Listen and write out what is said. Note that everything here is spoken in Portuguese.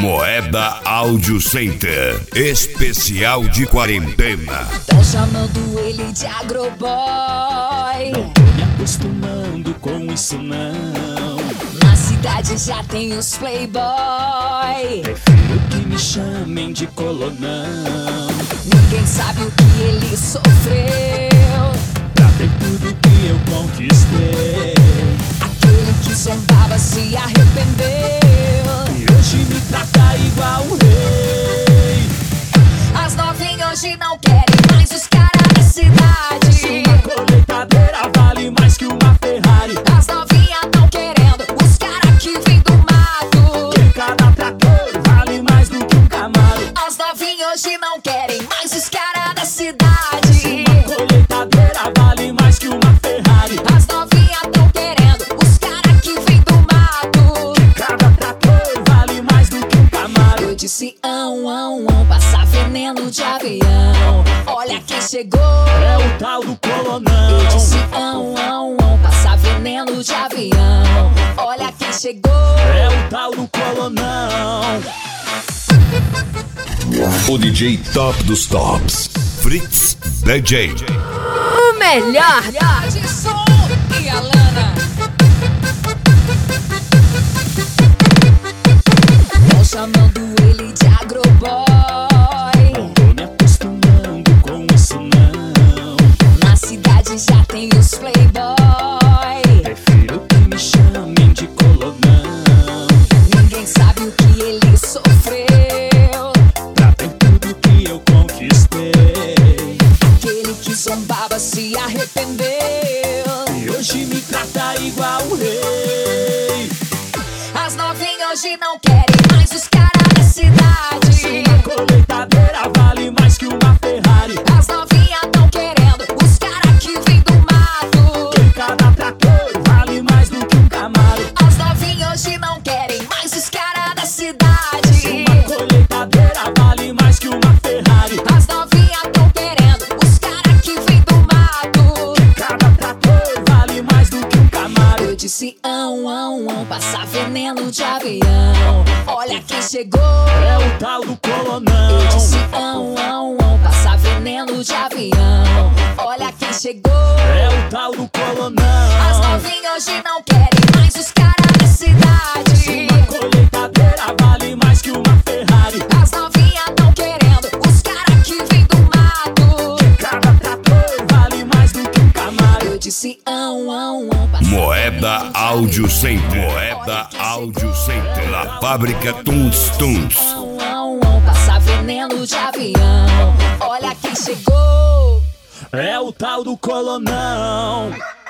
Moeda Audio Center, especial de quarentena. Tão chamando ele de agroboy. Não tô me acostumando com isso não. Na cidade já tem os playboy. Prefiro que me chamem de colonão. Ninguém sabe o que ele sofreu Pra ter tudo que eu conquistei. Aquele que zombava se arrependeu E hoje me trata igual um rei. As novinhas hoje não querem mais os caras da cidade. Uma colheitadeira vale mais que uma Ferrari. As novinhas tão querendo os caras que vêm do mato. Que cada trator vale mais do que um Camaro. As novinhas hoje não querem mais os caras da cidade. Uma colheitadeira vale mais que uma Ferrari. As novinhas tão querendo os caras que vêm do mato. Que cada trator vale mais do que um Camaro. Eu disse passar veneno de avião. Olha quem chegou. É o tal do colonão. Eu disse passar veneno de avião. Olha quem chegou. É o tal do colonão. O DJ top dos tops, Fritz DJ. O melhor De som e a Lana. Tão chamando ele de agroboy. Não tô me acostumando com isso não. Na cidade já tem os playboy. Prefiro que me chamem de colonão. Ninguém sabe o que ele sofreu. Pra ter tudo que eu conquistei. Aquele que zombava se arrependeu. E hoje me trata igual um rei. As novinhas hoje não querem mais os caras da cidade. Uma colheitadeira vale mais que uma Ferrari. As novinhas tão querendo os caras que vêm do mato. Que cada trator vale mais do que um Camaro. As novinhas hoje não querem mais os caras da cidade. Uma colheitadeira vale mais que uma Ferrari. As novinhas tão querendo os caras que vêm do mato. Que cada trator vale mais do que um Camaro. Eu disse passar veneno de avião. Olha quem chegou. É o tal do colonão. Eu disse passar veneno de avião. Olha quem chegou. É o tal do colonão. As novinhas hoje não querem mais os caras da cidade. Uma colheitadeira vale mais que uma Ferrari. As novinhas tão querendo os caras que vêm do mato. Que cada trator vale mais do que um Camaro. Eu disse Moeda Audio Center, Moeda Audio Center, na fábrica Tuns Tuns. passar veneno de avião. Olha quem chegou. É o tal do colonão.